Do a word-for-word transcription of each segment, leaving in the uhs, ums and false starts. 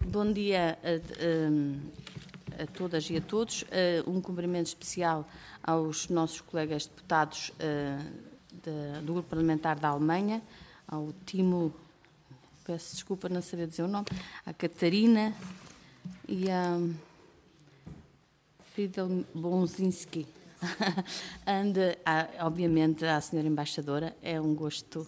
Bom dia a, a, a todas e a todos. Um cumprimento especial aos nossos colegas deputados de, do Grupo Parlamentar da Alemanha, ao Timo, peço desculpa não saber dizer o nome, à Catarina e a Friedel Bonzinski. And, uh, obviamente, à senhora embaixadora, é um gosto.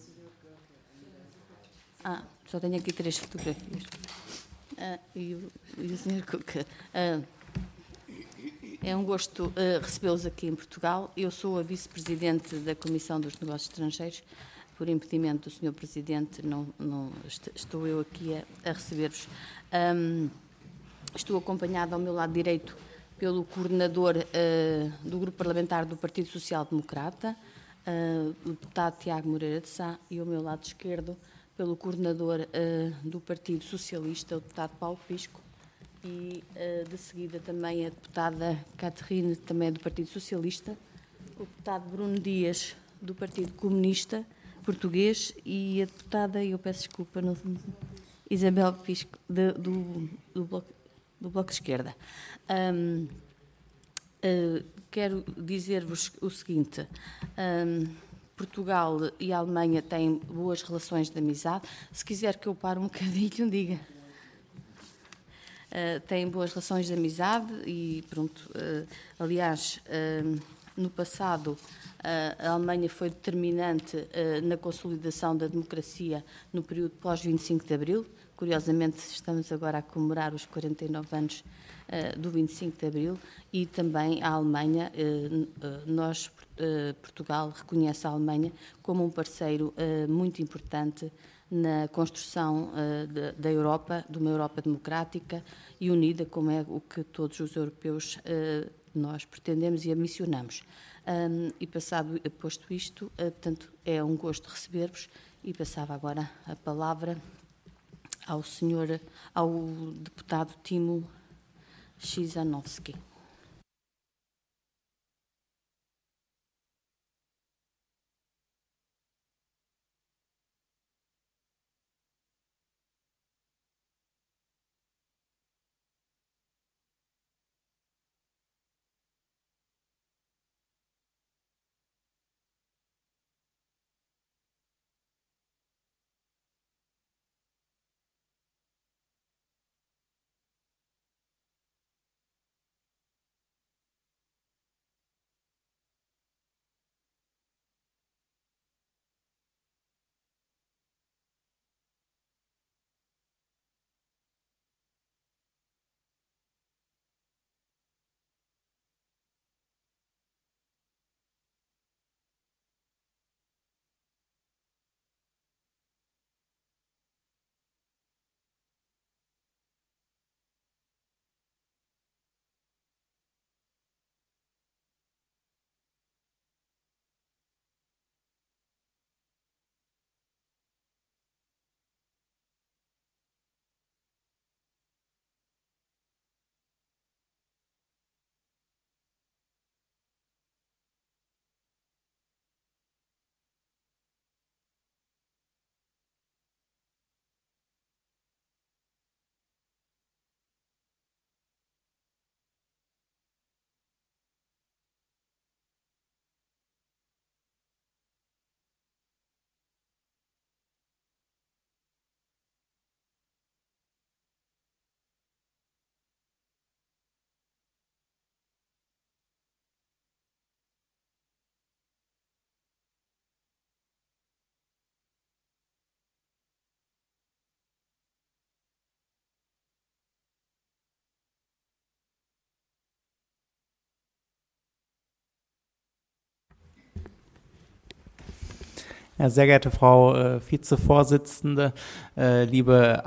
Ah, só tenho aqui três fotografias. Uh, e, o, e o senhor Cook. Uh, é um gosto uh, recebê-los aqui em Portugal. Eu sou a vice-presidente da Comissão dos Negócios Estrangeiros. Por impedimento do senhor Presidente, não, não, estou eu aqui a, a receber-vos. Um, estou acompanhada ao meu lado direito pelo coordenador uh, do Grupo Parlamentar do Partido Social Democrata, uh, o deputado Tiago Moreira de Sá, e ao meu lado esquerdo pelo coordenador uh, do Partido Socialista, o deputado Paulo Pisco, e uh, de seguida também a deputada Caterine, também do Partido Socialista, o deputado Bruno Dias, do Partido Comunista Português, e a deputada, eu peço desculpa, não, Isabel Pisco, de, do, do, bloco, do Bloco de Esquerda. Um, uh, quero dizer-vos o seguinte... Um, Portugal e a Alemanha têm boas relações de amizade. Se quiser que eu pare um bocadinho, diga. Uh, têm boas relações de amizade e, pronto, uh, aliás, uh, no passado, uh, a Alemanha foi determinante uh, na consolidação da democracia no período pós vinte e cinco de Abril. Curiosamente, estamos agora a comemorar os quarenta e nove anos uh, do vinte e cinco de Abril, e também a Alemanha, uh, uh, nós, uh, Portugal, reconhece a Alemanha como um parceiro uh, muito importante na construção uh, de, da Europa, de uma Europa democrática e unida, como é o que todos os europeus uh, nós pretendemos e ambicionamos. Um, e passado, posto isto, uh, portanto, é um gosto receber-vos, e passava agora a palavra ao senhor, ao deputado Timo Chrzanowski. Ja, sehr geehrte Frau äh, Vizevorsitzende, äh, liebe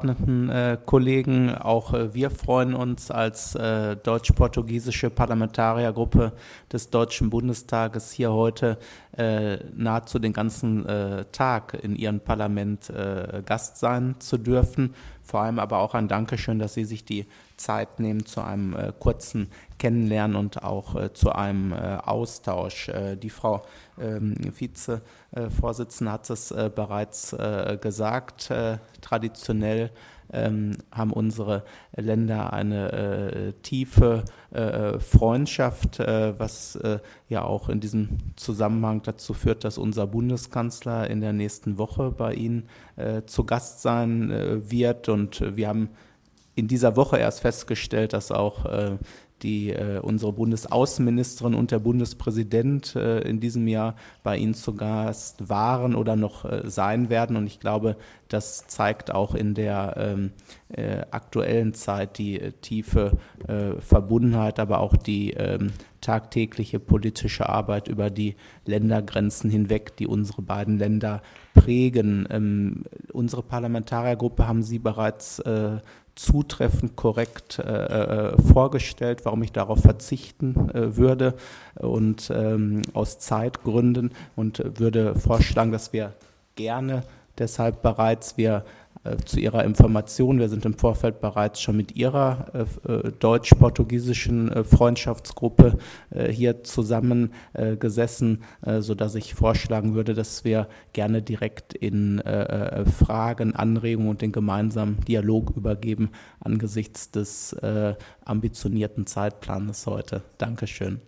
Abgeordnetenkollegen, äh, auch äh, wir freuen uns als äh, deutsch-portugiesische Parlamentariergruppe des Deutschen Bundestages hier heute äh, nahezu den ganzen äh, Tag in Ihrem Parlament äh, Gast sein zu dürfen. Vor allem aber auch ein Dankeschön, dass Sie sich die Zeit nehmen zu einem äh, kurzen Kennenlernen und auch äh, zu einem äh, Austausch. Äh, die Frau ähm, Vizevorsitzende hat es äh, bereits äh, gesagt. Äh, traditionell ähm, haben unsere Länder eine äh, tiefe äh, Freundschaft, äh, was äh, ja auch in diesem Zusammenhang dazu führt, dass unser Bundeskanzler in der nächsten Woche bei Ihnen äh, zu Gast sein äh, wird. Und wir haben in dieser Woche erst festgestellt, dass auch äh, die äh, unsere Bundesaußenministerin und der Bundespräsident äh, in diesem Jahr bei Ihnen zu Gast waren oder noch äh, sein werden. Und ich glaube, das zeigt auch in der ähm, äh, aktuellen Zeit die äh, tiefe äh, Verbundenheit, aber auch die ähm, tagtägliche politische Arbeit über die Ländergrenzen hinweg, die unsere beiden Länder prägen. Ähm, unsere Parlamentariergruppe haben Sie bereits äh, zutreffend korrekt äh, vorgestellt, warum ich darauf verzichten äh, würde und ähm, aus Zeitgründen und würde vorschlagen, dass wir gerne deshalb bereits wir äh, zu Ihrer Information, wir sind im Vorfeld bereits schon mit Ihrer äh, deutsch-portugiesischen äh, Freundschaftsgruppe äh, hier zusammengesessen, äh, sodass ich vorschlagen würde, dass wir gerne direkt in äh, Fragen, Anregungen und den gemeinsamen Dialog übergeben angesichts des äh, ambitionierten Zeitplanes heute. Dankeschön.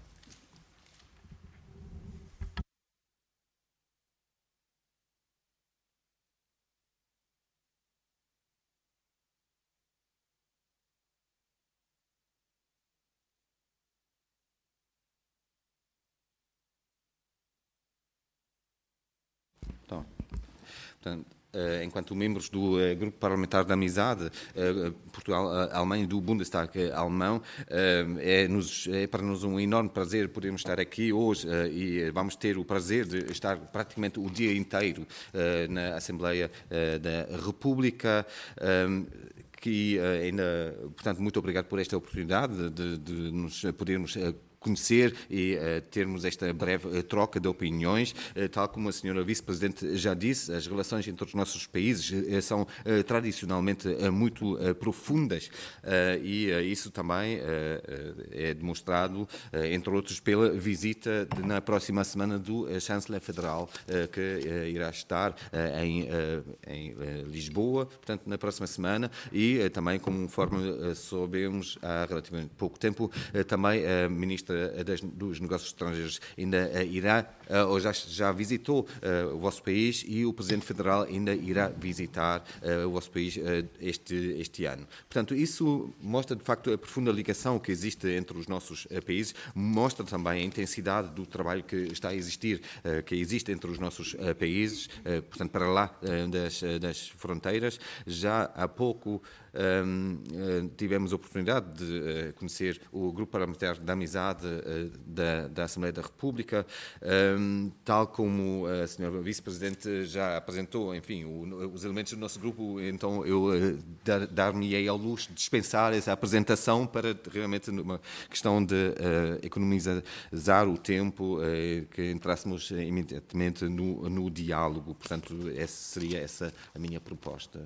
Então, portanto, uh, enquanto membros do uh, Grupo Parlamentar da Amizade uh, Portugal-Alemanha, do Bundestag alemão, uh, é, nos, é para nós um enorme prazer podermos estar aqui hoje uh, e vamos ter o prazer de estar praticamente o dia inteiro uh, na Assembleia uh, da República. Um, que uh, ainda, portanto, muito obrigado por esta oportunidade de, de nos podermos uh, conhecer e uh, termos esta breve uh, troca de opiniões. Uh, tal como a senhora Vice-Presidente já disse, as relações entre os nossos países uh, são uh, tradicionalmente uh, muito uh, profundas uh, e uh, isso também uh, uh, é demonstrado, uh, entre outros, pela visita de, na próxima semana do uh, Chanceler Federal, uh, que uh, irá estar uh, em, uh, em uh, Lisboa, portanto, na próxima semana, e uh, também, conforme uh, soubemos há relativamente pouco tempo, uh, também a uh, Ministra Das, dos Negócios Estrangeiros ainda uh, irá, uh, ou já, já visitou uh, o vosso país, e o Presidente Federal ainda irá visitar uh, o vosso país uh, este, este ano. Portanto, isso mostra de facto a profunda ligação que existe entre os nossos uh, países, mostra também a intensidade do trabalho que está a existir, uh, que existe entre os nossos uh, países, uh, portanto, para lá uh, das, uh, das fronteiras. Já há pouco Um, uh, tivemos a oportunidade de uh, conhecer o Grupo Parlamentar da Amizade uh, da, da Assembleia da República, um, tal como a senhora Vice-Presidente já apresentou, enfim, o, os elementos do nosso grupo, então eu uh, dar, dar-me-ei ao luxo de dispensar essa apresentação para realmente uma questão de uh, economizar o tempo, uh, que entrássemos imediatamente no, no diálogo. Portanto, essa seria essa a minha proposta.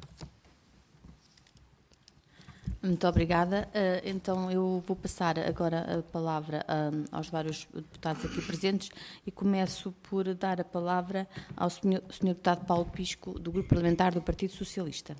Muito obrigada. Então, eu vou passar agora a palavra aos vários deputados aqui presentes e começo por dar a palavra ao senhor deputado Paulo Pisco, do Grupo Parlamentar do Partido Socialista.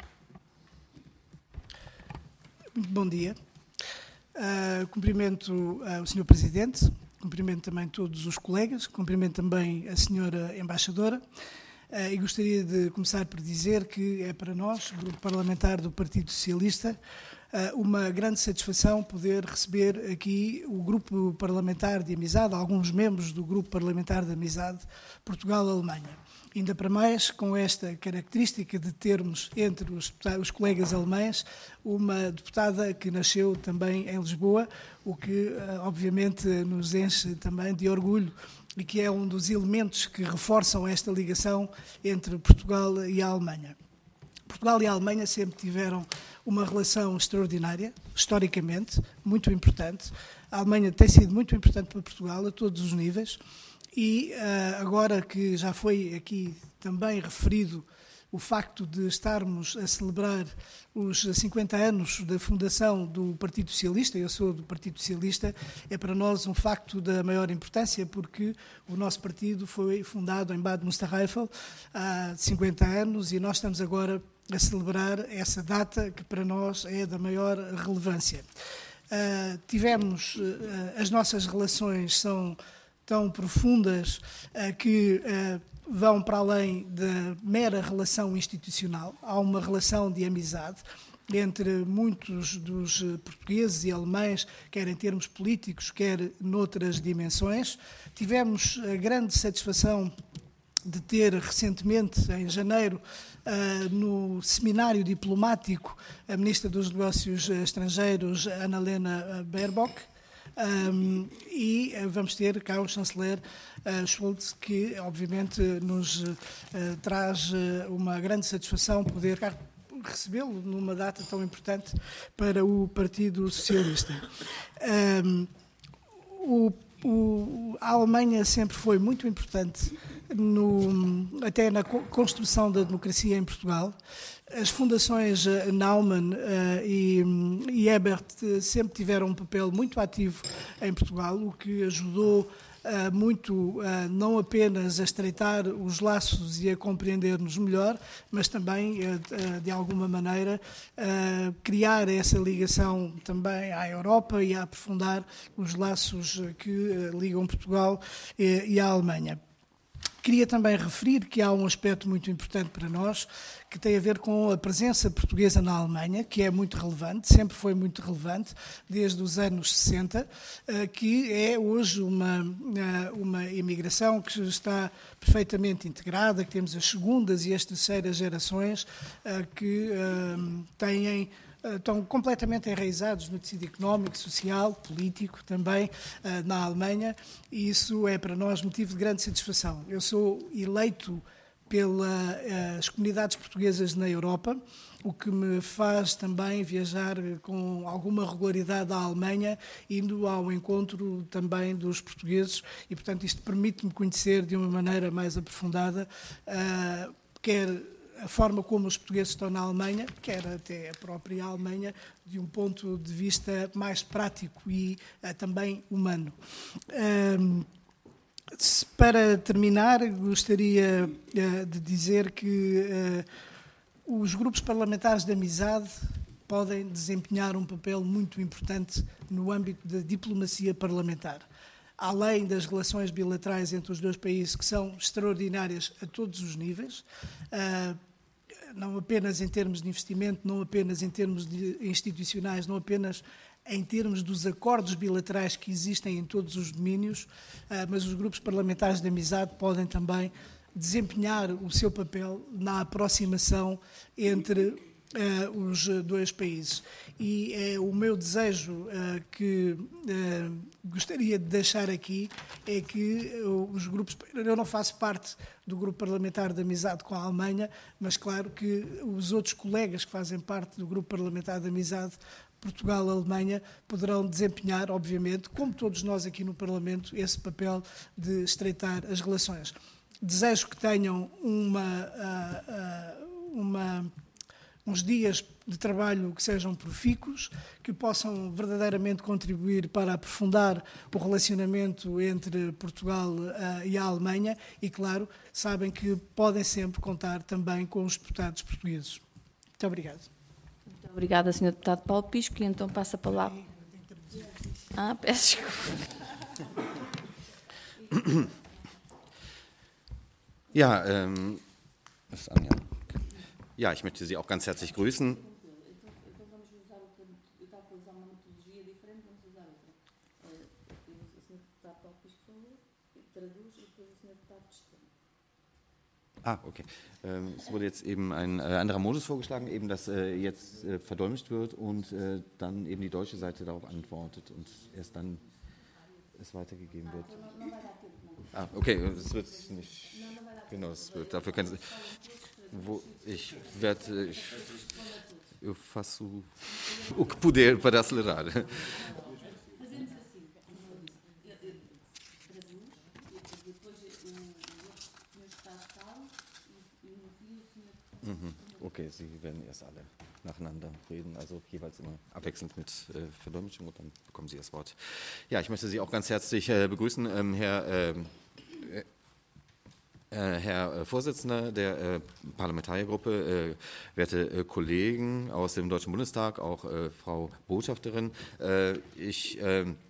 Bom dia. Uh, cumprimento uh, o senhor Presidente, cumprimento também todos os colegas, cumprimento também a senhora Embaixadora. Uh, e gostaria de começar por dizer que é para nós, Grupo Parlamentar do Partido Socialista, uh, uma grande satisfação poder receber aqui o Grupo Parlamentar de Amizade, alguns membros do Grupo Parlamentar de Amizade Portugal-Alemanha. Ainda para mais com esta característica de termos entre os, os colegas alemães uma deputada que nasceu também em Lisboa, o que uh, obviamente nos enche também de orgulho e que é um dos elementos que reforçam esta ligação entre Portugal e a Alemanha. Portugal e a Alemanha sempre tiveram uma relação extraordinária, historicamente, muito importante. A Alemanha tem sido muito importante para Portugal a todos os níveis e uh, agora que já foi aqui também referido o facto de estarmos a celebrar os cinquenta anos da fundação do Partido Socialista, eu sou do Partido Socialista, é para nós um facto da maior importância, porque o nosso partido foi fundado em Bad Münstereifel há cinquenta anos e nós estamos agora a celebrar essa data que para nós é da maior relevância. Uh, tivemos, uh, as nossas relações são tão profundas uh, que uh, vão para além da mera relação institucional. Há uma relação de amizade entre muitos dos portugueses e alemães, quer em termos políticos, quer noutras dimensões. Tivemos a grande satisfação de ter recentemente, em janeiro, no seminário diplomático, a Ministra dos Negócios Estrangeiros, Annalena Baerbock, e vamos ter cá o chanceler Scholz, que obviamente nos traz uma grande satisfação poder recebê-lo numa data tão importante para o Partido Socialista. Um, o, o, a Alemanha sempre foi muito importante, no, até na construção da democracia em Portugal. As fundações Naumann uh, e, e Ebert sempre tiveram um papel muito ativo em Portugal, o que ajudou Uh, muito, uh, não apenas a estreitar os laços e a compreender-nos melhor, mas também, uh, uh, de alguma maneira, uh, criar essa ligação também à Europa e a aprofundar os laços que uh, ligam Portugal e, e a Alemanha. Queria também referir que há um aspecto muito importante para nós, que tem a ver com a presença portuguesa na Alemanha, que é muito relevante, sempre foi muito relevante, desde os anos sessenta, que é hoje uma, uma imigração que está perfeitamente integrada, que temos as segundas e as terceiras gerações que têm... estão completamente enraizados no tecido económico, social, político também uh, na Alemanha, e isso é para nós motivo de grande satisfação. Eu sou eleito pelas uh, comunidades portuguesas na Europa, o que me faz também viajar com alguma regularidade à Alemanha, indo ao encontro também dos portugueses, e portanto isto permite-me conhecer de uma maneira mais aprofundada, uh, quer a forma como os portugueses estão na Alemanha, quer até a própria Alemanha, de um ponto de vista mais prático e uh, também humano. Um, se, para terminar, gostaria uh, de dizer que uh, os grupos parlamentares de amizade podem desempenhar um papel muito importante no âmbito da diplomacia parlamentar. Além das relações bilaterais entre os dois países, que são extraordinárias a todos os níveis, uh, não apenas em termos de investimento, não apenas em termos de institucionais, não apenas em termos dos acordos bilaterais que existem em todos os domínios, uh, mas os grupos parlamentares de amizade podem também desempenhar o seu papel na aproximação entre Uh, os dois países. E uh, o meu desejo uh, que uh, gostaria de deixar aqui é que uh, os grupos... Eu não faço parte do grupo parlamentar de amizade com a Alemanha, mas claro que os outros colegas que fazem parte do grupo parlamentar de amizade Portugal-Alemanha poderão desempenhar, obviamente, como todos nós aqui no Parlamento, esse papel de estreitar as relações. Desejo que tenham uma... Uh, uh, uma uns dias de trabalho que sejam profícuos, que possam verdadeiramente contribuir para aprofundar o relacionamento entre Portugal uh, e a Alemanha e, claro, sabem que podem sempre contar também com os deputados portugueses. Muito obrigado. Muito obrigada, senhor Deputado Paulo Pisco, e então passa a palavra... Ah, peço desculpa. Ja, ähm... Was ist Anja? Ja, ich möchte Sie auch ganz herzlich grüßen. Ah, okay. Ähm, es wurde jetzt eben ein äh, anderer Modus vorgeschlagen, eben dass äh, jetzt äh, verdolmetscht wird und äh, dann eben die deutsche Seite darauf antwortet und erst dann es weitergegeben wird. Ah, okay, es wird nicht... Genau, es wird, dafür können Sie... Vou, ich werde, ich, eu faço o que puder para acelerar. Mhm. Okay, Sie werden erst alle nacheinander reden, also jeweils immer abwechselnd mit äh, Verdolmetschung und dann bekommen Sie das Wort. Ja, ich möchte Sie auch ganz herzlich äh, begrüßen, ähm, Herr... Äh, Herr Vorsitzender der Parlamentariergruppe, werte Kollegen aus dem Deutschen Bundestag, auch Frau Botschafterin, ich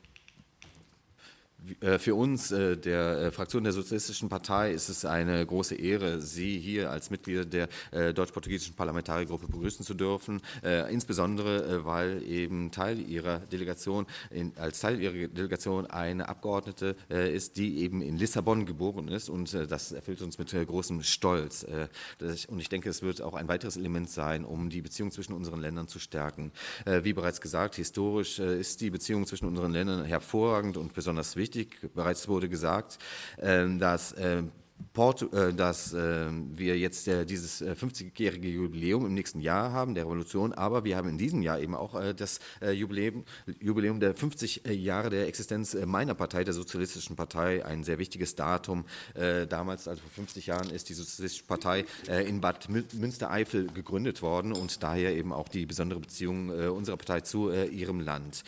Für uns, der Fraktion der Sozialistischen Partei, ist es eine große Ehre, Sie hier als Mitglieder der deutsch-portugiesischen Parlamentariergruppe begrüßen zu dürfen, insbesondere weil eben Teil Ihrer Delegation, als Teil Ihrer Delegation eine Abgeordnete ist, die eben in Lissabon geboren ist, und das erfüllt uns mit großem Stolz. Und ich denke, es wird auch ein weiteres Element sein, um die Beziehung zwischen unseren Ländern zu stärken. Wie bereits gesagt, historisch ist die Beziehung zwischen unseren Ländern hervorragend und besonders wichtig. Bereits wurde gesagt, dass, Porto, dass wir jetzt dieses fünfzigjährige Jubiläum im nächsten Jahr haben, der Revolution, aber wir haben in diesem Jahr eben auch das Jubiläum, Jubiläum der fünfzig Jahre der Existenz meiner Partei, der Sozialistischen Partei, ein sehr wichtiges Datum. Damals, also vor fünfzig Jahren, ist die Sozialistische Partei in Bad Münstereifel gegründet worden und daher eben auch die besondere Beziehung unserer Partei zu ihrem Land.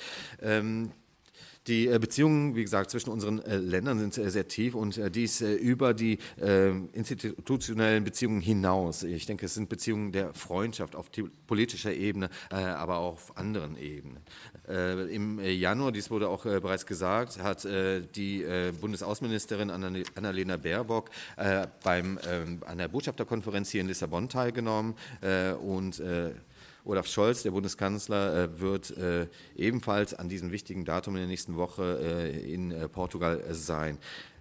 Die Beziehungen, wie gesagt, zwischen unseren Ländern sind sehr tief und dies über die institutionellen Beziehungen hinaus. Ich denke, es sind Beziehungen der Freundschaft auf politischer Ebene, aber auch auf anderen Ebenen. Im Januar, dies wurde auch bereits gesagt, hat die Bundesaußenministerin Annalena Baerbock beim, an der Botschafterkonferenz hier in Lissabon teilgenommen und Olaf Scholz, der Bundeskanzler, wird ebenfalls an diesem wichtigen Datum in der nächsten Woche in Portugal sein.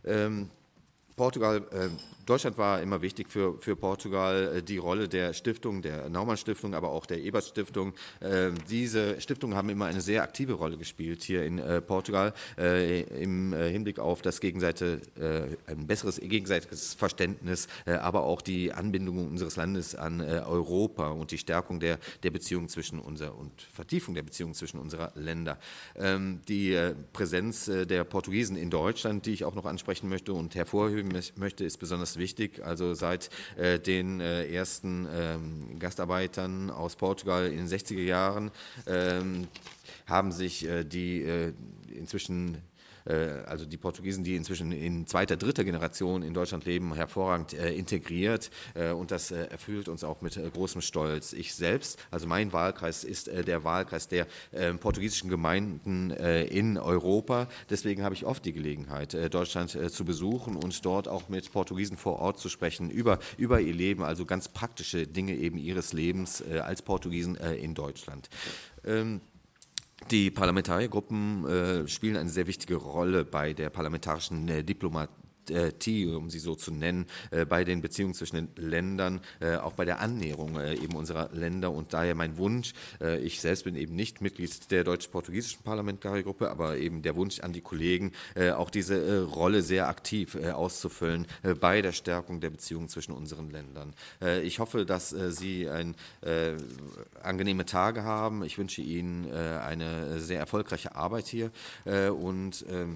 Portugal, Deutschland war immer wichtig für, für Portugal, die Rolle der Stiftung, der Naumann-Stiftung, aber auch der Ebert-Stiftung. Diese Stiftungen haben immer eine sehr aktive Rolle gespielt hier in Portugal im Hinblick auf das gegenseitige, ein besseres gegenseitiges Verständnis, aber auch die Anbindung unseres Landes an Europa und die Stärkung der, der Beziehungen zwischen unser und Vertiefung der Beziehungen zwischen unserer Länder. Die Präsenz der Portugiesen in Deutschland, die ich auch noch ansprechen möchte und hervorheben möchte, ist besonders wichtig. Also seit äh, den äh, ersten ähm, Gastarbeitern aus Portugal in den sechziger Jahren ähm, haben sich äh, die äh, inzwischen also die Portugiesen, die inzwischen in zweiter, dritter Generation in Deutschland leben, hervorragend äh, integriert äh, und das äh, erfüllt uns auch mit äh, großem Stolz. Ich selbst, also mein Wahlkreis ist äh, der Wahlkreis der äh, portugiesischen Gemeinden äh, in Europa. Deswegen habe ich oft die Gelegenheit, äh, Deutschland äh, zu besuchen und dort auch mit Portugiesen vor Ort zu sprechen über, über ihr Leben, also ganz praktische Dinge eben ihres Lebens äh, als Portugiesen äh, in Deutschland. Ähm, Die Parlamentariergruppen äh, spielen eine sehr wichtige Rolle bei der parlamentarischen äh, Diplomatie, um sie so zu nennen, äh, bei den Beziehungen zwischen den Ländern, äh, auch bei der Annäherung äh, eben unserer Länder. Und daher mein Wunsch, äh, ich selbst bin eben nicht Mitglied der deutsch-portugiesischen Parlamentariergruppe, aber eben der Wunsch an die Kollegen, äh, auch diese äh, Rolle sehr aktiv äh, auszufüllen äh, bei der Stärkung der Beziehungen zwischen unseren Ländern. Äh, ich hoffe, dass äh, Sie ein, äh, angenehme Tage haben. Ich wünsche Ihnen äh, eine sehr erfolgreiche Arbeit hier äh, und ähm,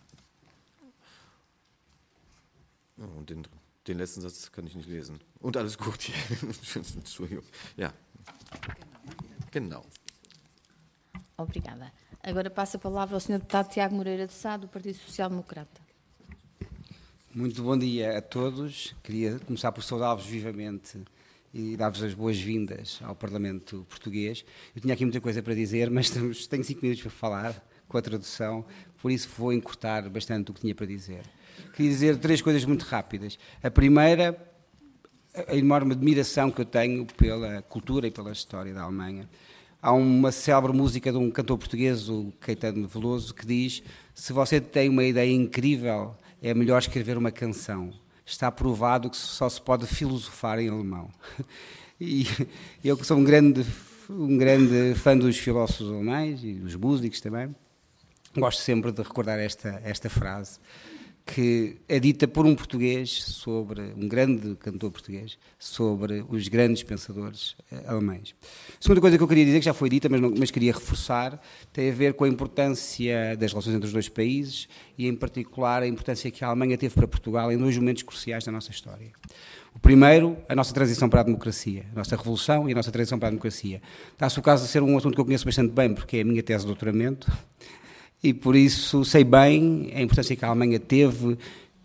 Und den, den letzten Satz kann ich nicht lesen. Und alles gut hier. Entschuldigung. Ja. Genau. Obrigada. Agora passa a palavra ao senhor Deputado Tiago Moreira de Sá, do Partido Social Democrata. Muito bom dia a todos. Queria começar por saudá-los vivamente e dar-vos as boas-vindas ao Parlamento Português. Eu tinha aqui muita coisa para dizer, mas estamos, tenho cinco minutos para falar com a tradução, por isso vou encurtar bastante o que tinha para dizer. Queria dizer três coisas muito rápidas. A primeira, a enorme admiração que eu tenho pela cultura e pela história da Alemanha. Há uma célebre música de um cantor português, o Caetano Veloso, que diz: se você tem uma ideia incrível, é melhor escrever uma canção. Está provado que só se pode filosofar em alemão. E eu que sou um grande, um grande fã dos filósofos alemães e dos músicos também, gosto sempre de recordar esta, esta frase, que é dita por um português sobre, um grande cantor português, sobre os grandes pensadores uh, alemães. A segunda coisa que eu queria dizer, que já foi dita, mas, não, mas queria reforçar, tem a ver com a importância das relações entre os dois países e, em particular, a importância que a Alemanha teve para Portugal em dois momentos cruciais da nossa história. O primeiro, a nossa transição para a democracia, a nossa revolução e a nossa transição para a democracia. Dá-se o caso de ser um assunto que eu conheço bastante bem, porque é a minha tese de doutoramento, e por isso sei bem a importância que a Alemanha teve,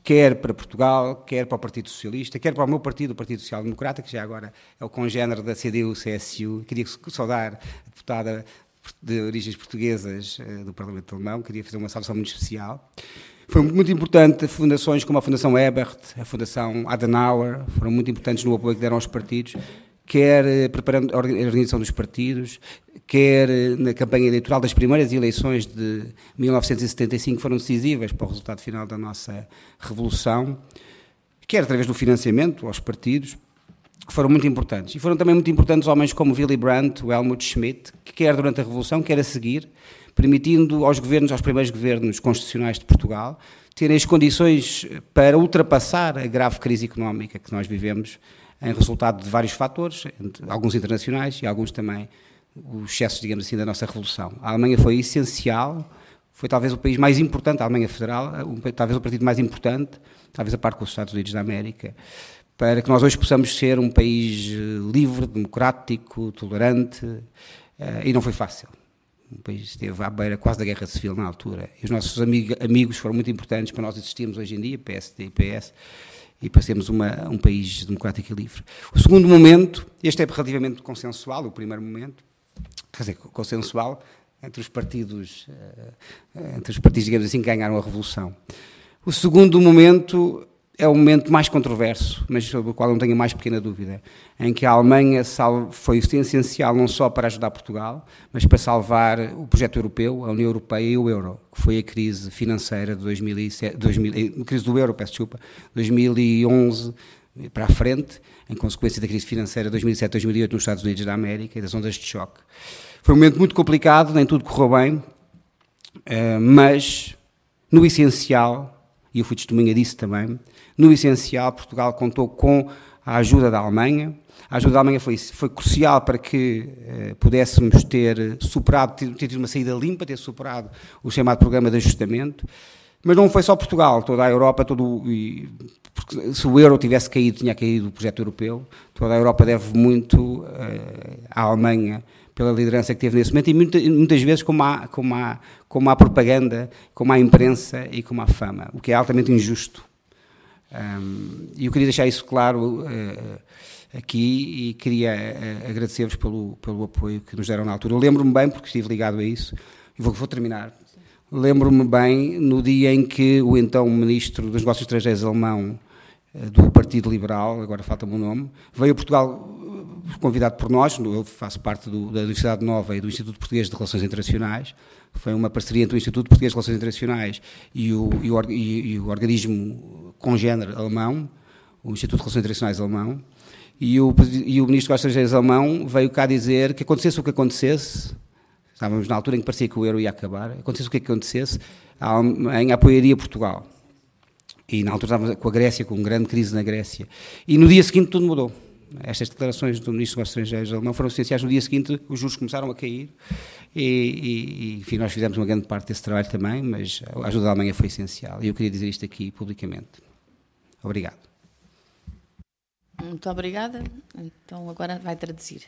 quer para Portugal, quer para o Partido Socialista, quer para o meu partido, o Partido Social Democrata, que já agora é o congénere da C D U C S U. Queria saudar a deputada de origens portuguesas do Parlamento Alemão, queria fazer uma saudação muito especial. Foi muito importante fundações como a Fundação Ebert, a Fundação Adenauer, foram muito importantes no apoio que deram aos partidos, quer preparando a organização dos partidos, quer na campanha eleitoral das primeiras eleições de mil novecentos e setenta e cinco, que foram decisivas para o resultado final da nossa revolução, quer através do financiamento aos partidos, que foram muito importantes. E foram também muito importantes homens como Willy Brandt, o Helmut Schmidt, que quer durante a revolução, quer a seguir, permitindo aos governos, aos primeiros governos constitucionais de Portugal, terem as condições para ultrapassar a grave crise económica que nós vivemos, em resultado de vários fatores, alguns internacionais e alguns também os excessos, digamos assim, da nossa revolução. A Alemanha foi essencial, foi talvez o país mais importante, a Alemanha Federal, talvez o partido mais importante, talvez a par com os Estados Unidos da América, para que nós hoje possamos ser um país livre, democrático, tolerante, e não foi fácil. O país esteve à beira quase da guerra civil na altura. E os nossos amig- amigos foram muito importantes para nós existirmos hoje em dia, P S D e P S, e para sermos uma, um país democrático e livre. O segundo momento, este é relativamente consensual, o primeiro momento, quer dizer, consensual entre os partidos, entre os partidos, digamos assim, que ganharam a Revolução. O segundo momento é o momento mais controverso, mas sobre o qual não tenho a mais pequena dúvida, em que a Alemanha foi essencial não só para ajudar Portugal, mas para salvar o projeto europeu, a União Europeia e o euro, que foi a crise financeira de dois mil e sete, dois mil, a crise do euro, peço desculpa, dois mil e onze para a frente, em consequência da crise financeira de dois mil e sete, dois mil e oito nos Estados Unidos da América e das ondas de choque. Foi um momento muito complicado, nem tudo correu bem, mas no essencial, e eu fui testemunha disso também, no essencial Portugal contou com a ajuda da Alemanha. A ajuda da Alemanha foi, foi crucial para que eh, pudéssemos ter superado, ter, ter tido uma saída limpa, ter superado o chamado programa de ajustamento, mas não foi só Portugal, toda a Europa, todo, e, porque se o euro tivesse caído, tinha caído o projeto europeu, toda a Europa deve muito eh, à Alemanha pela liderança que teve nesse momento e muita, muitas vezes com má, com, má, com má propaganda, com má imprensa e com má fama, o que é altamente injusto. Um, e eu queria deixar isso claro uh, aqui e queria uh, agradecer-vos pelo, pelo apoio que nos deram na altura. Eu lembro-me bem, porque estive ligado a isso, e vou, vou terminar, lembro-me bem no dia em que o então Ministro dos Negócios Estrangeiros alemão uh, do Partido Liberal, agora falta-me o nome, veio a Portugal convidado por nós, eu faço parte do, da Universidade Nova e do Instituto Português de Relações Internacionais, foi uma parceria entre o Instituto Português de Relações Internacionais e o, e o, e, e o organismo congénere alemão, o Instituto de Relações Internacionais alemão, e o, e o Ministro dos Estrangeiros alemão veio cá dizer que acontecesse o que acontecesse, estávamos na altura em que parecia que o euro ia acabar, acontecesse o que acontecesse, a Alemanha apoiaria Portugal. E na altura estávamos com a Grécia, com uma grande crise na Grécia. E no dia seguinte tudo mudou. Estas declarações do Ministro dos Estrangeiros alemão foram essenciais. No dia seguinte os juros começaram a cair e, e, e enfim, nós fizemos uma grande parte desse trabalho também, mas a ajuda da Alemanha foi essencial. E eu queria dizer isto aqui publicamente. Obrigado. Muito obrigada. Então agora vai traduzir.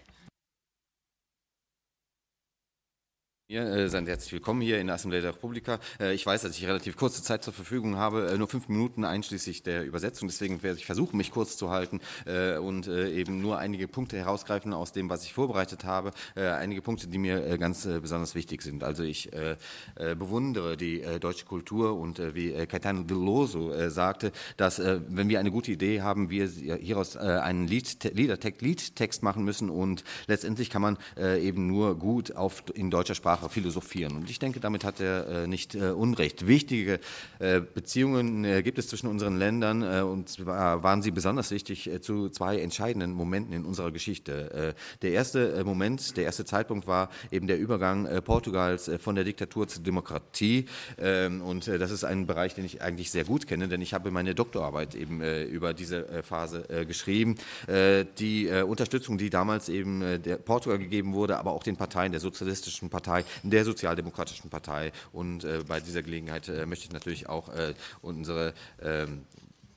Ja, seien herzlich willkommen hier in der Assemblée der Republika. Ich weiß, dass ich relativ kurze Zeit zur Verfügung habe, nur fünf Minuten einschließlich der Übersetzung. Deswegen werde ich versuchen, mich kurz zu halten und eben nur einige Punkte herausgreifen aus dem, was ich vorbereitet habe. Einige Punkte, die mir ganz besonders wichtig sind. Also ich bewundere die deutsche Kultur und wie Caetano Veloso sagte, dass wenn wir eine gute Idee haben, wir hieraus einen Lied, Liedertext, Liedtext machen müssen und letztendlich kann man eben nur gut auf, in deutscher Sprache philosophieren. Und ich denke, damit hat er äh, nicht äh, Unrecht. Wichtige äh, Beziehungen äh, gibt es zwischen unseren Ländern äh, und zwar waren sie besonders wichtig äh, zu zwei entscheidenden Momenten in unserer Geschichte. Äh, der erste äh, Moment, der erste Zeitpunkt war eben der Übergang äh, Portugals äh, von der Diktatur zur Demokratie äh, und äh, das ist ein Bereich, den ich eigentlich sehr gut kenne, denn ich habe meine Doktorarbeit eben äh, über diese äh, Phase äh, geschrieben. Äh, die äh, Unterstützung, die damals eben äh, der Portugal gegeben wurde, aber auch den Parteien der sozialistischen Partei, der Sozialdemokratischen Partei und äh, bei dieser Gelegenheit äh, möchte ich natürlich auch äh, unsere ähm,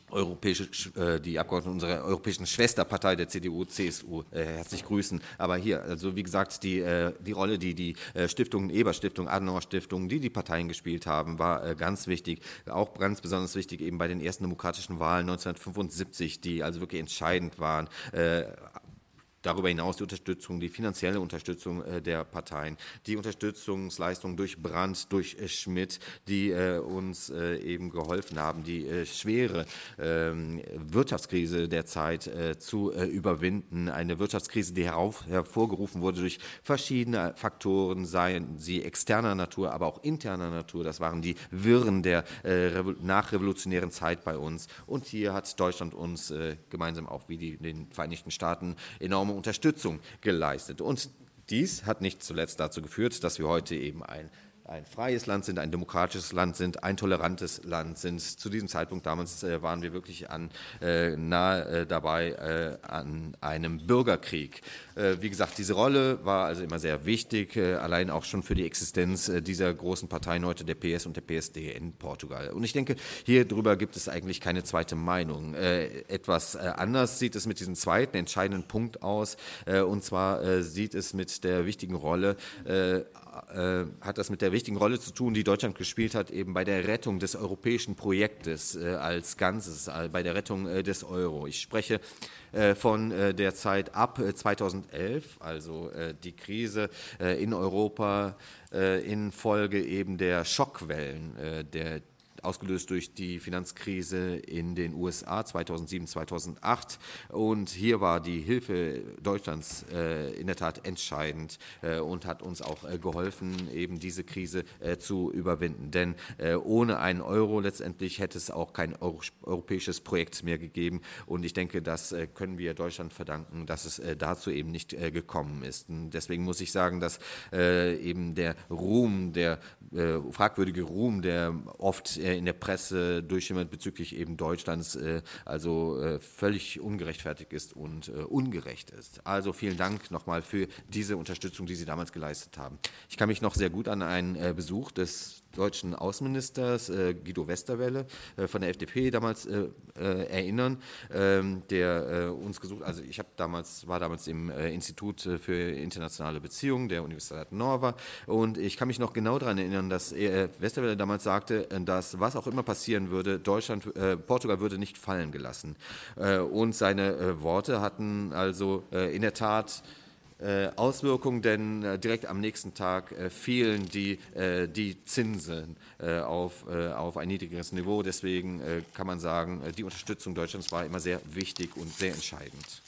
europäische, die Abgeordneten unserer europäischen Schwesterpartei, der C D U, C S U, äh, herzlich grüßen. Aber hier, also wie gesagt, die, äh, die Rolle, die die äh, Stiftungen, Eber-Stiftung, Adenauer-Stiftung, die die Parteien gespielt haben, war äh, ganz wichtig. Auch ganz besonders wichtig eben bei den ersten demokratischen Wahlen neunzehnhundertfünfundsiebzig, die also wirklich entscheidend waren. Äh, Darüber hinaus die Unterstützung, die finanzielle Unterstützung äh, der Parteien, die Unterstützungsleistung durch Brandt, durch äh, Schmidt, die äh, uns äh, eben geholfen haben, die äh, schwere äh, Wirtschaftskrise der Zeit äh, zu äh, überwinden. Eine Wirtschaftskrise, die herauf, hervorgerufen wurde durch verschiedene Faktoren, seien sie externer Natur, aber auch interner Natur. Das waren die Wirren der äh, nachrevolutionären Zeit bei uns. Und hier hat Deutschland uns äh, gemeinsam auch wie die, den Vereinigten Staaten enorm Unterstützung geleistet. Und dies hat nicht zuletzt dazu geführt, dass wir heute eben ein, ein freies Land sind, ein demokratisches Land sind, ein tolerantes Land sind. Zu diesem Zeitpunkt damals äh, waren wir wirklich an, äh, nahe äh, dabei äh, an einem Bürgerkrieg. Äh, wie gesagt, diese Rolle war also immer sehr wichtig, äh, allein auch schon für die Existenz äh, dieser großen Parteien heute, der P S und der P S D in Portugal. Und ich denke, hier drüber gibt es eigentlich keine zweite Meinung. Äh, etwas äh, anders sieht es mit diesem zweiten entscheidenden Punkt aus, äh, und zwar äh, sieht es mit der wichtigen Rolle, äh, äh, hat das mit der wichtigen Rolle zu tun, die Deutschland gespielt hat, eben bei der Rettung des europäischen Projektes äh, als Ganzes, äh, bei der Rettung äh, des Euro. Ich spreche äh, von äh, der Zeit ab äh, zweitausendelf, also äh, die Krise äh, in Europa äh, infolge eben der Schockwellen, äh, der ausgelöst durch die Finanzkrise in den U S A zweitausendsieben, zweitausendacht. Und hier war die Hilfe Deutschlands äh, in der Tat entscheidend äh, und hat uns auch äh, geholfen, eben diese Krise äh, zu überwinden. Denn äh, ohne einen Euro letztendlich hätte es auch kein Euro europäisches Projekt mehr gegeben. Und ich denke, das äh, können wir Deutschland verdanken, dass es äh, dazu eben nicht äh, gekommen ist. Und deswegen muss ich sagen, dass äh, eben der Ruhm, der äh, fragwürdige Ruhm, der oft äh, in der Presse durchschimmert bezüglich eben Deutschlands, äh, also äh, völlig ungerechtfertigt ist und äh, ungerecht ist. Also vielen Dank nochmal für diese Unterstützung, die Sie damals geleistet haben. Ich kann mich noch sehr gut an einen äh, Besuch des deutschen Außenministers äh, Guido Westerwelle äh, von der F D P damals äh, äh, erinnern, ähm, der äh, uns gesucht, also ich habe damals war damals im äh, Institut für internationale Beziehungen der Universität Norva und ich kann mich noch genau daran erinnern, dass äh, Westerwelle damals sagte, dass was auch immer passieren würde, Deutschland, äh, Portugal würde nicht fallen gelassen. Äh, und seine äh, Worte hatten also äh, in der Tat Auswirkungen, denn äh, direkt am nächsten Tag äh, fielen die, äh, die Zinsen äh, auf, äh, auf ein niedrigeres Niveau. Deswegen äh, kann man sagen, äh, die Unterstützung Deutschlands war immer sehr wichtig und sehr entscheidend.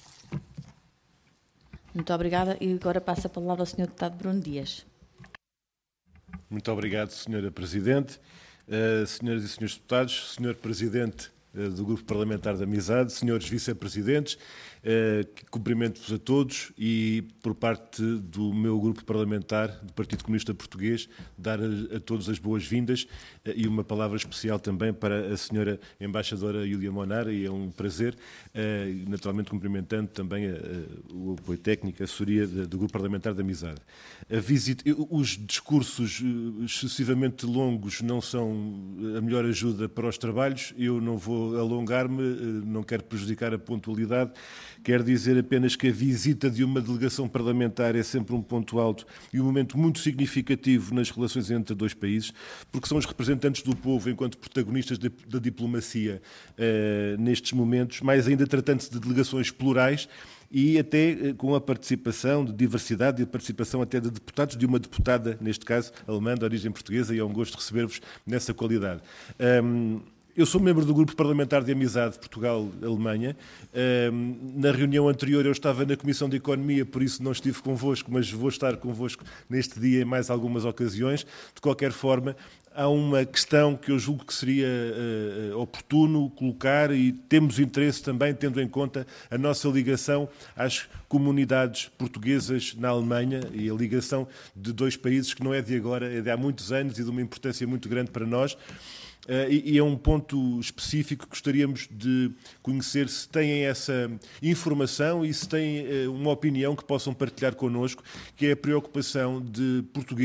Muito obrigada. E agora passa a palavra ao senhor Deputado Bruno Dias. Muito obrigado, senhora Presidente. Uh, senhoras e senhores deputados, senhor Presidente uh, do Grupo Parlamentar da Amizade, senhores Vice-Presidentes, Uh, cumprimento-vos a todos e, por parte do meu grupo parlamentar do Partido Comunista Português, dar a, a todos as boas-vindas uh, e uma palavra especial também para a senhora Embaixadora Júlia Monara, e é um prazer, uh, naturalmente cumprimentando também a, a, o apoio técnico, a assessoria de, do Grupo Parlamentar da Amizade. A visita, os discursos uh, excessivamente longos não são a melhor ajuda para os trabalhos, eu não vou alongar-me, uh, não quero prejudicar a pontualidade. Quero dizer apenas que a visita de uma delegação parlamentar é sempre um ponto alto e um momento muito significativo nas relações entre dois países, porque são os representantes do povo enquanto protagonistas da diplomacia uh, nestes momentos, mais ainda tratando-se de delegações plurais e até com a participação de diversidade e a participação até de deputados, de uma deputada, neste caso, alemã, de origem portuguesa, e é um gosto receber-vos nessa qualidade. Um, Eu sou membro do Grupo Parlamentar de Amizade Portugal-Alemanha. Na reunião anterior eu estava na Comissão de Economia, por isso não estive convosco, mas vou estar convosco neste dia em mais algumas ocasiões. De qualquer forma, há uma questão que eu julgo que seria uh, oportuno colocar e temos interesse também, tendo em conta a nossa ligação às comunidades portuguesas na Alemanha e a ligação de dois países que não é de agora, é de há muitos anos e de uma importância muito grande para nós. Uh, e, e é um ponto específico que gostaríamos de conhecer se têm essa informação e se têm uh, uma opinião que possam partilhar connosco, que é a preocupação de portugueses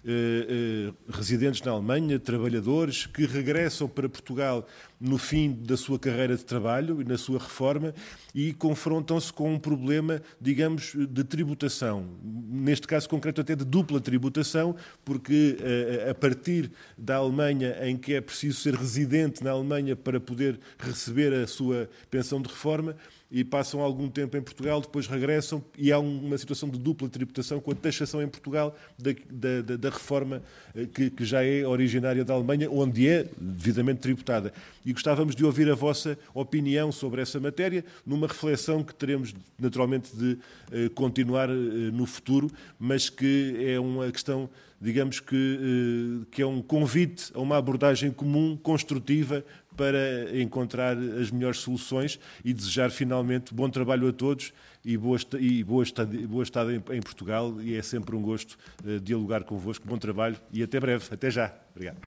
eh, eh, residentes na Alemanha, trabalhadores que regressam para Portugal no fim da sua carreira de trabalho e na sua reforma e confrontam-se com um problema, digamos, de tributação. Neste caso concreto até de dupla tributação, porque a partir da Alemanha, em que é preciso ser residente na Alemanha para poder receber a sua pensão de reforma, e passam algum tempo em Portugal, depois regressam e há uma situação de dupla tributação com a taxação em Portugal da, da, da reforma que, que já é originária da Alemanha, onde é devidamente tributada. E gostávamos de ouvir a vossa opinião sobre essa matéria, numa reflexão que teremos naturalmente de eh, continuar eh, no futuro, mas que é uma questão, digamos que, eh, que é um convite a uma abordagem comum, construtiva, para encontrar as melhores soluções e desejar finalmente bom trabalho a todos e boa, e boa, estada, boa estada em, em Portugal, e é sempre um gosto uh, dialogar convosco. Bom trabalho e até breve. Até já. Obrigado.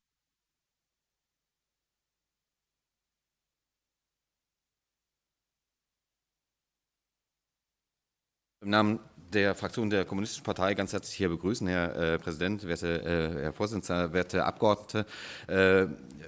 Im Namen der Fraktion der Kommunistischen Partei ganz herzlich hier begrüßen, Herr äh, Präsident, werte, äh, Herr Vorsitzender, werte Abgeordnete. Äh,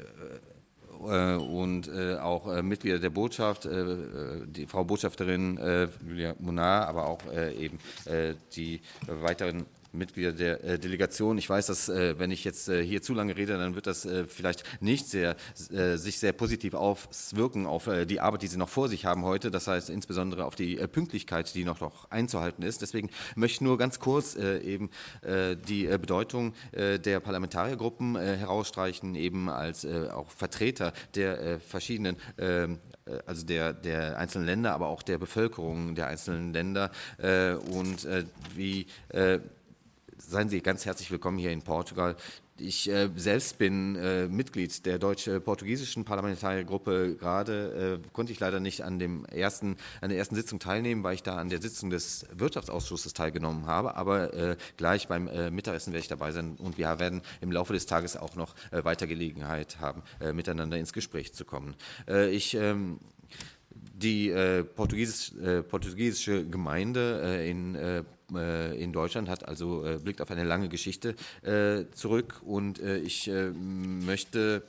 und äh, auch äh, Mitglieder der Botschaft, äh, die Frau Botschafterin äh, Julia Munar, aber auch äh, eben äh, die weiteren Mitglieder der äh, Delegation. Ich weiß, dass äh, wenn ich jetzt äh, hier zu lange rede, dann wird das äh, vielleicht nicht sehr, äh, sich sehr positiv auswirken auf äh, die Arbeit, die Sie noch vor sich haben heute. Das heißt insbesondere auf die äh, Pünktlichkeit, die noch, noch einzuhalten ist. Deswegen möchte ich nur ganz kurz äh, eben äh, die äh, Bedeutung äh, der Parlamentariergruppen äh, herausstreichen, eben als äh, auch Vertreter der äh, verschiedenen äh, also der, der einzelnen Länder, aber auch der Bevölkerung der einzelnen Länder äh, und äh, wie äh, seien Sie ganz herzlich willkommen hier in Portugal. Ich äh, selbst bin äh, Mitglied der deutsch-portugiesischen Parlamentariergruppe. Gerade äh, konnte ich leider nicht an, dem ersten, an der ersten Sitzung teilnehmen, weil ich da an der Sitzung des Wirtschaftsausschusses teilgenommen habe. Aber äh, gleich beim äh, Mittagessen werde ich dabei sein und wir werden im Laufe des Tages auch noch äh, weiter Gelegenheit haben, äh, miteinander ins Gespräch zu kommen. Äh, ich... Ähm, Die äh, portugiesisch, äh, portugiesische Gemeinde äh, in, äh, in Deutschland hat also äh, blickt auf eine lange Geschichte äh, zurück und äh, ich äh, möchte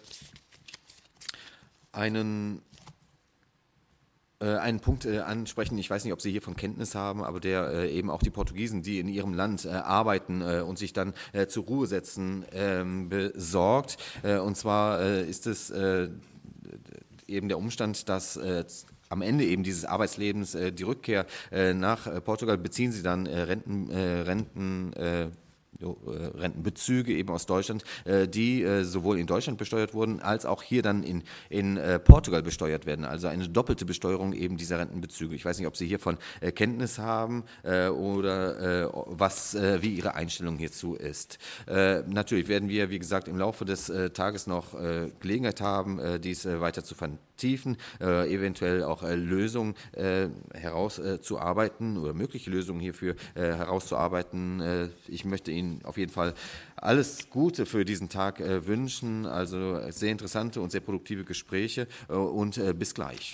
einen äh, einen Punkt äh, ansprechen. Ich weiß nicht, ob Sie hiervon Kenntnis haben, aber der äh, eben auch die Portugiesen, die in ihrem Land äh, arbeiten äh, und sich dann äh, zur Ruhe setzen, äh, besorgt. Äh, und zwar äh, ist es äh, eben der Umstand, dass äh, am Ende eben dieses Arbeitslebens äh, die Rückkehr äh, nach äh, Portugal beziehen sie dann äh, Renten, äh, Renten äh, Rentenbezüge eben aus Deutschland, die sowohl in Deutschland besteuert wurden, als auch hier dann in, in Portugal besteuert werden. Also eine doppelte Besteuerung eben dieser Rentenbezüge. Ich weiß nicht, ob Sie hiervon Kenntnis haben oder was, wie Ihre Einstellung hierzu ist. Natürlich werden wir, wie gesagt, im Laufe des Tages noch Gelegenheit haben, dies weiter zu vertiefen, eventuell auch Lösungen herauszuarbeiten oder mögliche Lösungen hierfür herauszuarbeiten. Ich möchte Ihnen auf jeden Fall alles Gute für diesen Tag äh, wünschen, also sehr interessante und sehr produktive Gespräche äh, und äh, bis gleich.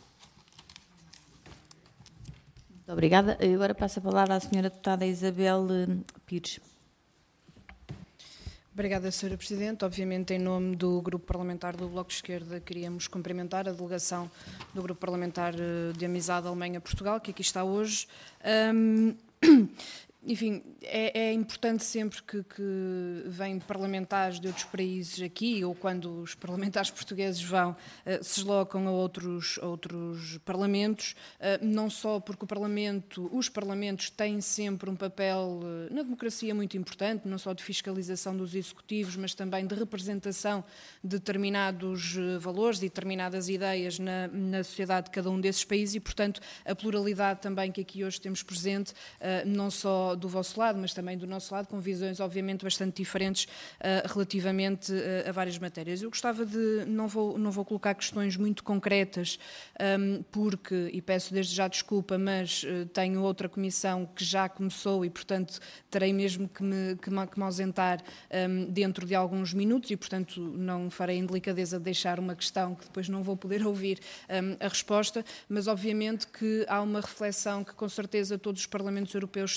Muito obrigada. Agora passo a palavra à senhora deputada Isabel Pires. Obrigada, senhora Presidente. Obviamente, em nome do Grupo Parlamentar do Bloco de Esquerda, queríamos cumprimentar a delegação do Grupo Parlamentar de Amizade Alemanha-Portugal, que aqui está hoje. Um, Enfim, é, é importante sempre que, que vêm parlamentares de outros países aqui, ou quando os parlamentares portugueses vão, uh, se deslocam a outros, outros parlamentos, uh, não só porque o Parlamento, os parlamentos têm sempre um papel uh, na democracia muito importante, não só de fiscalização dos executivos, mas também de representação de determinados uh, valores e determinadas ideias na, na sociedade de cada um desses países e, portanto, a pluralidade também que aqui hoje temos presente, uh, não só do vosso lado, mas também do nosso lado, com visões obviamente bastante diferentes uh, relativamente uh, a várias matérias. Eu gostava de, não vou, não vou colocar questões muito concretas, um, porque, e peço desde já desculpa, mas uh, tenho outra comissão que já começou e, portanto, terei mesmo que me, que me, que me ausentar um, dentro de alguns minutos e, portanto, não farei a indelicadeza de deixar uma questão que depois não vou poder ouvir um, a resposta, mas obviamente que há uma reflexão que com certeza todos os parlamentos europeus estarão a fazer